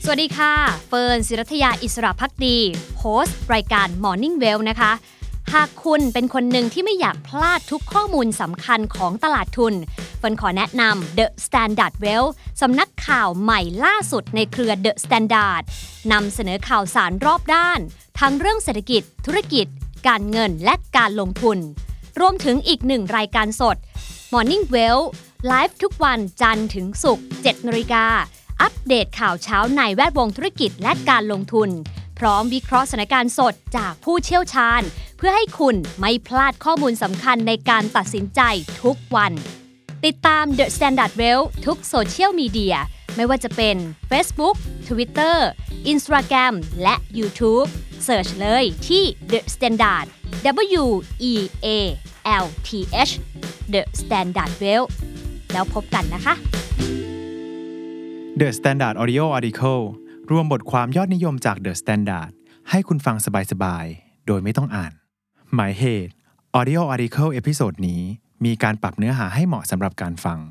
สวัสดีค่ะเฟิร์นศิรัทยาอิสระภักดีโฮสต์รายการ Morning Well นะคะหากคุณเป็นคนหนึ่งที่ไม่อยากพลาดทุกข้อมูลสำคัญของตลาดทุนเฟิร์นขอแนะนำ The Standard Well สำนักข่าวใหม่ล่าสุดในเครือ The Standard นำเสนอข่าวสารรอบด้านทั้งเรื่องเศรษฐกิจธุรกิจการเงินและการลงทุนรวมถึงอีกหนึ่งรายการสด Morning Well ไลฟ์ทุกวันจันทร์ถึงศุกร์ 7:00 น.อัปเดตข่าวเช้าในแวดวงธุรกิจและการลงทุนพร้อมวิเคราะห์สถานการณ์สดจากผู้เชี่ยวชาญเพื่อให้คุณไม่พลาดข้อมูลสำคัญในการตัดสินใจทุกวันติดตาม The Standard Well ทุกโซเชียลมีเดียไม่ว่าจะเป็น Facebook Twitter Instagram และ YouTube Search เลยที่ The Standard WEALTH The Standard Well แล้วพบกันนะคะ The Standard Audio Article รวมบทความยอดนิยมจาก The Standard ให้คุณฟังสบายๆโดยไม่ต้องอ่านหมายเหตุ Audio Article เอพิโซดนี้มีการปรับเนื้อหาให้เหมาะสำหรับการฟัง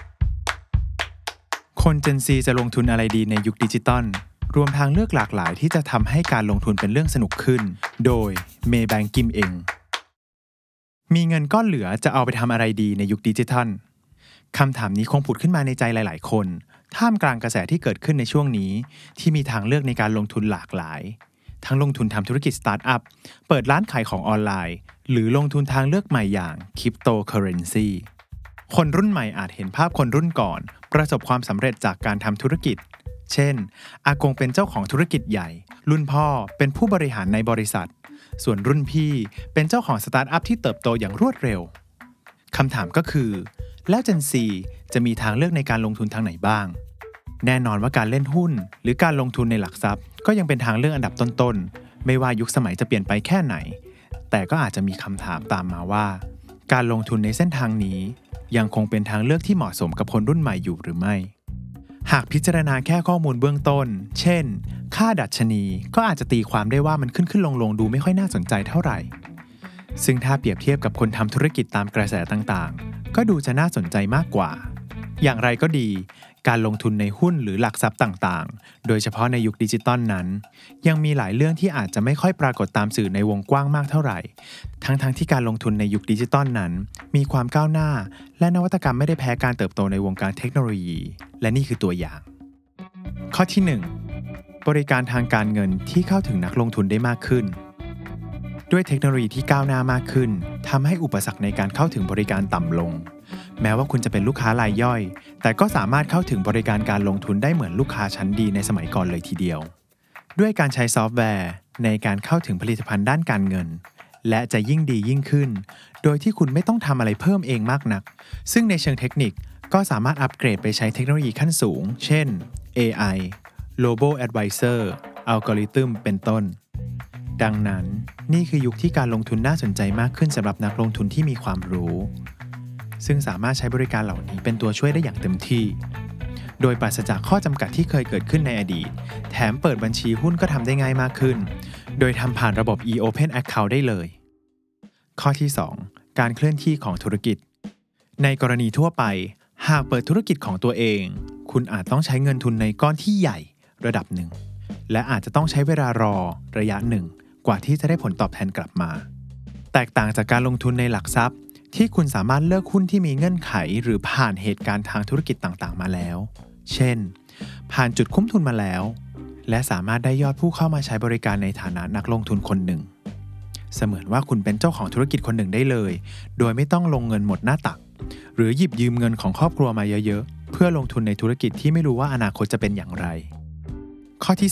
คน Gen Z จะลงทุนอะไรดีในยุคดิจิตอลรวมทางเลือกหลากหลายที่จะทำให้การลงทุนเป็นเรื่องสนุกขึ้นโดยเมย์แบงกิมเองมีเงินก้อนเหลือจะเอาไปทำอะไรดีในยุคดิจิทัลคำถามนี้คงผุดขึ้นมาในใจหลายๆคนท่ามกลางกระแสที่เกิดขึ้นในช่วงนี้ที่มีทางเลือกในการลงทุนหลากหลายทั้งลงทุนทำธุรกิจสตาร์ทอัพเปิดร้านขายของออนไลน์หรือลงทุนทางเลือกใหม่อย่างคริปโตเคอเรนซีคนรุ่นใหม่อาจเห็นภาพคนรุ่นก่อนประสบความสำเร็จจากการทำธุรกิจเช่นอากงเป็นเจ้าของธุรกิจใหญ่รุ่นพ่อเป็นผู้บริหารในบริษัทส่วนรุ่นพี่เป็นเจ้าของสตาร์ทอัพที่เติบโตอย่างรวดเร็วคำถามก็คือแล้ว Gen Z จะมีทางเลือกในการลงทุนทางไหนบ้างแน่นอนว่าการเล่นหุ้นหรือการลงทุนในหลักทรัพย์ก็ยังเป็นทางเลือกอันดับต้นๆไม่ว่ายุคสมัยจะเปลี่ยนไปแค่ไหนแต่ก็อาจจะมีคำถามตามมาว่าการลงทุนในเส้นทางนี้ยังคงเป็นทางเลือกที่เหมาะสมกับคนรุ่นใหม่อยู่หรือไม่หากพิจารณาแค่ข้อมูลเบื้องต้นเช่นค่าดัชนีก็อาจจะตีความได้ว่ามันขึ้นลงดูไม่ค่อยน่าสนใจเท่าไหร่ซึ่งถ้าเปรียบเทียบกับคนทำธุรกิจตามกระแสต่างๆก็ดูจะน่าสนใจมากกว่าอย่างไรก็ดีการลงทุนในหุ้นหรือหลักทรัพย์ต่างๆโดยเฉพาะในยุคดิจิตอลนั้นยังมีหลายเรื่องที่อาจจะไม่ค่อยปรากฏตามสื่อในวงกว้างมากเท่าไหร่ทั้งที่การลงทุนในยุคดิจิตอลนั้นมีความก้าวหน้าและนวัตกรรมไม่ได้แพ้การเติบโตในวงการเทคโนโลยีและนี่คือตัวอย่างข้อที่ 1 บริการทางการเงินที่เข้าถึงนักลงทุนได้มากขึ้นด้วยเทคโนโลยีที่ก้าวหน้ามากขึ้นทำให้อุปสรรคในการเข้าถึงบริการต่ำลงแม้ว่าคุณจะเป็นลูกค้ารายย่อยแต่ก็สามารถเข้าถึงบริการการลงทุนได้เหมือนลูกค้าชั้นดีในสมัยก่อนเลยทีเดียวด้วยการใช้ซอฟต์แวร์ในการเข้าถึงผลิตภัณฑ์ด้านการเงินและจะยิ่งดียิ่งขึ้นโดยที่คุณไม่ต้องทำอะไรเพิ่มเองมากนักซึ่งในเชิงเทคนิคก็สามารถอัปเกรดไปใช้เทคโนโลยีขั้นสูงเช่น AI Robo Advisor อัลกอริทึมเป็นต้นดังนั้นนี่คือยุคที่การลงทุนน่าสนใจมากขึ้นสำหรับนักลงทุนที่มีความรู้ซึ่งสามารถใช้บริการเหล่านี้เป็นตัวช่วยได้อย่างเต็มที่โดยปราศจากข้อจำกัดที่เคยเกิดขึ้นในอดีตแถมเปิดบัญชีหุ้นก็ทำได้ง่ายมากขึ้นโดยทำผ่านระบบ e-Open Account ได้เลยข้อที่ 2 การเคลื่อนที่ของธุรกิจในกรณีทั่วไปหากเปิดธุรกิจของตัวเองคุณอาจต้องใช้เงินทุนในก้อนที่ใหญ่ระดับหนึ่งและอาจจะต้องใช้เวลารอระยะหนึ่งกว่าที่จะได้ผลตอบแทนกลับมาแตกต่างจากการลงทุนในหลักทรัพย์ที่คุณสามารถเลือกหุ้นที่มีเงื่อนไขหรือผ่านเหตุการณ์ทางธุรกิจต่างๆมาแล้วเช่นผ่านจุดคุ้มทุนมาแล้วและสามารถได้ยอดผู้เข้ามาใช้บริการในฐานะนักลงทุนคนหนึ่งเสมือนว่าคุณเป็นเจ้าของธุรกิจคนหนึ่งได้เลยโดยไม่ต้องลงเงินหมดหน้าตักหรือหยิบยืมเงินของครอบครัวมาเยอะๆเพื่อลงทุนในธุรกิจที่ไม่รู้ว่าอนาคตจะเป็นอย่างไรข้อที่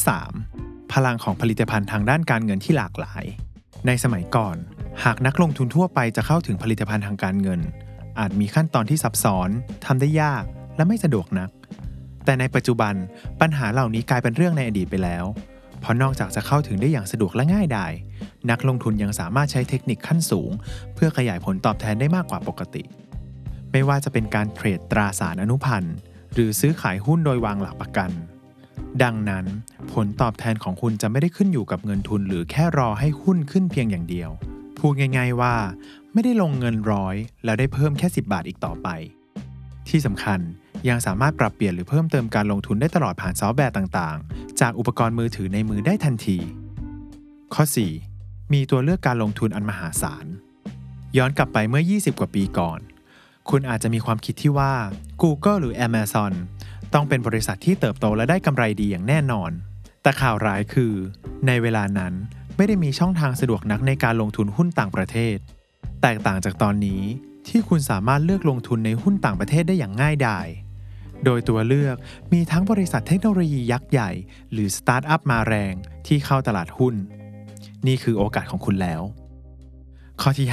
3 พลังของผลิตภัณฑ์ทางด้านการเงินที่หลากหลายในสมัยก่อนหากนักลงทุนทั่วไปจะเข้าถึงผลิตภัณฑ์ทางการเงินอาจมีขั้นตอนที่ซับซ้อนทำได้ยากและไม่สะดวกนักแต่ในปัจจุบันปัญหาเหล่านี้กลายเป็นเรื่องในอดีตไปแล้วเพราะนอกจากจะเข้าถึงได้อย่างสะดวกและง่ายดายนักลงทุนยังสามารถใช้เทคนิคขั้นสูงเพื่อขยายผลตอบแทนได้มากกว่าปกติไม่ว่าจะเป็นการเทรดตราสารอนุพันธ์หรือซื้อขายหุ้นโดยวางหลักประกันดังนั้นผลตอบแทนของคุณจะไม่ได้ขึ้นอยู่กับเงินทุนหรือแค่รอให้หุ้นขึ้นเพียงอย่างเดียวพูดง่ายๆว่าไม่ได้ลงเงิน100แล้วได้เพิ่มแค่10 บาทอีกต่อไปที่สำคัญยังสามารถปรับเปลี่ยนหรือเพิ่มเติมการลงทุนได้ตลอดผ่านซอฟต์แวร์ต่างๆจากอุปกรณ์มือถือในมือได้ทันทีข้อ 4. มีตัวเลือกการลงทุนอันมหาศาลย้อนกลับไปเมื่อ20กว่าปีก่อนคุณอาจจะมีความคิดที่ว่า Google หรือ Amazon ต้องเป็นบริษัทที่เติบโตและได้กำไรดีอย่างแน่นอนแต่ข่าวร้ายคือในเวลานั้นไม่ได้มีช่องทางสะดวกนักในการลงทุนหุ้นต่างประเทศแตกต่างจากตอนนี้ที่คุณสามารถเลือกลงทุนในหุ้นต่างประเทศได้อย่างง่ายดายโดยตัวเลือกมีทั้งบริษัทเทคโนโลยียักษ์ใหญ่หรือสตาร์ทอัพมาแรงที่เข้าตลาดหุ้นนี่คือโอกาสของคุณแล้วข้อที่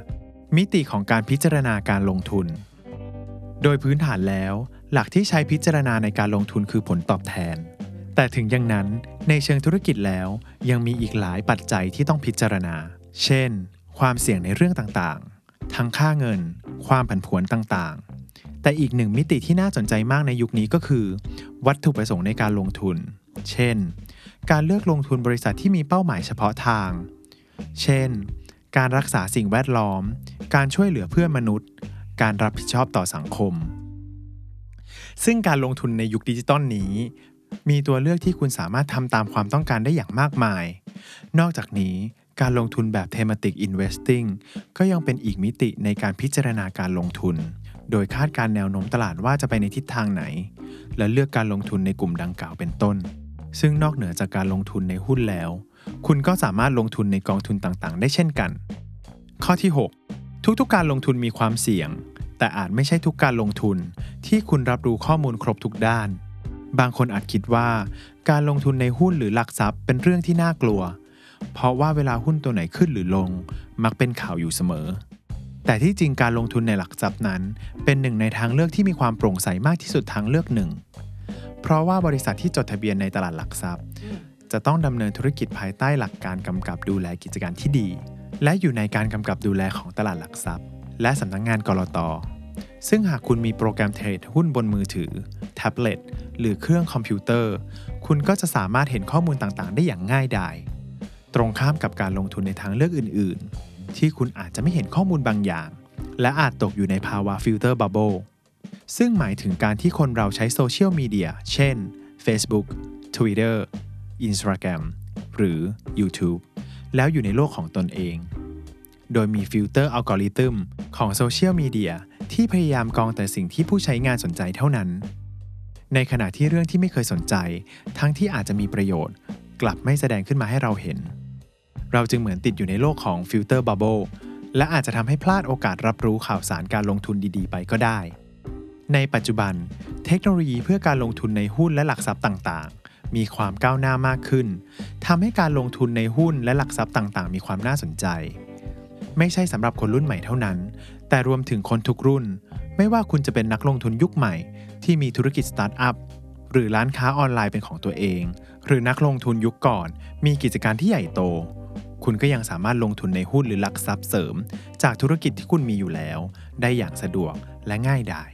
5. มิติของการพิจารณาการลงทุนโดยพื้นฐานแล้วหลักที่ใช้พิจารณาในการลงทุนคือผลตอบแทนแต่ถึงอย่างนั้นในเชิงธุรกิจแล้วยังมีอีกหลายปัจจัยที่ต้องพิจารณาเช่นความเสี่ยงในเรื่องต่างๆทั้งค่าเงินความผันผวนต่างๆแต่อีกหนึ่งมิติที่น่าสนใจมากในยุคนี้ก็คือวัตถุประสงค์ในการลงทุนเช่นการเลือกลงทุนบริษัทที่มีเป้าหมายเฉพาะทางเช่นการรักษาสิ่งแวดล้อมการช่วยเหลือเพื่อนมนุษย์การรับผิดชอบต่อสังคมซึ่งการลงทุนในยุคดิจิตอลนี้มีตัวเลือกที่คุณสามารถทำตามความต้องการได้อย่างมากมายนอกจากนี้การลงทุนแบบ Thematic Investing ก็ยังเป็นอีกมิติในการพิจารณาการลงทุนโดยคาดการณ์แนวโน้มตลาดว่าจะไปในทิศทางไหนและเลือกการลงทุนในกลุ่มดังกล่าวเป็นต้นซึ่งนอกเหนือจากการลงทุนในหุ้นแล้วคุณก็สามารถลงทุนในกองทุนต่างๆได้เช่นกันข้อที่ 6 ทุกๆการลงทุนมีความเสี่ยงแต่อาจไม่ใช่ทุกการลงทุนที่คุณรับรู้ข้อมูลครบทุกด้านบางคนอาจคิดว่าการลงทุนในหุ้นหรือหลักทรัพย์เป็นเรื่องที่น่ากลัวเพราะว่าเวลาหุ้นตัวไหนขึ้นหรือลงมักเป็นข่าวอยู่เสมอแต่ที่จริงการลงทุนในหลักทรัพย์นั้นเป็นหนึ่งในทางเลือกที่มีความโปร่งใสมากที่สุดทางเลือกหนึ่งเพราะว่าบริษัทที่จดทะเบียนในตลาดหลักทรัพย์จะต้องดำเนินธุรกิจภายใต้หลักการกำกับดูแลกิจการที่ดีและอยู่ในการกำกับดูแลของตลาดหลักทรัพย์และสำนักงานกลต.ซึ่งหากคุณมีโปรแกรมเทรดหุ้นบนมือถือแท็บเล็ตหรือเครื่องคอมพิวเตอร์คุณก็จะสามารถเห็นข้อมูลต่างๆได้อย่างง่ายดายตรงข้ามกับการลงทุนในทางเลือกอื่นๆที่คุณอาจจะไม่เห็นข้อมูลบางอย่างและอาจตกอยู่ในภาวะฟิลเตอร์บับเบิลซึ่งหมายถึงการที่คนเราใช้โซเชียลมีเดียเช่น Facebook Twitter Instagram หรือ YouTube แล้วอยู่ในโลกของตนเองโดยมีฟิลเตอร์อัลกอริทึมของโซเชียลมีเดียที่พยายามกรองแต่สิ่งที่ผู้ใช้งานสนใจเท่านั้นในขณะที่เรื่องที่ไม่เคยสนใจทั้งที่อาจจะมีประโยชน์กลับไม่แสดงขึ้นมาให้เราเห็นเราจึงเหมือนติดอยู่ในโลกของฟิลเตอร์บับเบิลและอาจจะทำให้พลาดโอกาสรับรู้ข่าวสารการลงทุนดีๆไปก็ได้ในปัจจุบันเทคโนโลยีเพื่อการลงทุนในหุ้นและหลักทรัพย์ต่างๆมีความก้าวหน้ามากขึ้นทำให้การลงทุนในหุ้นและหลักทรัพย์ต่างๆมีความน่าสนใจไม่ใช่สำหรับคนรุ่นใหม่เท่านั้นแต่รวมถึงคนทุกรุ่นไม่ว่าคุณจะเป็นนักลงทุนยุคใหม่ที่มีธุรกิจสตาร์ทอัพหรือร้านค้าออนไลน์เป็นของตัวเองหรือนักลงทุนยุคก่อนมีกิจการที่ใหญ่โตคุณก็ยังสามารถลงทุนในหุ้นหรือหลักทรัพย์เสริมจากธุรกิจที่คุณมีอยู่แล้วได้อย่างสะดวกและง่ายดาย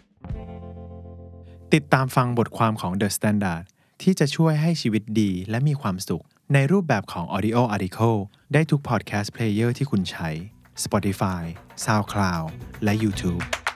ติดตามฟังบทความของ The Standard ที่จะช่วยให้ชีวิตดีและมีความสุขในรูปแบบของ Audio Article ได้ทุก Podcast Player ที่คุณใช้ Spotify, SoundCloud และ YouTube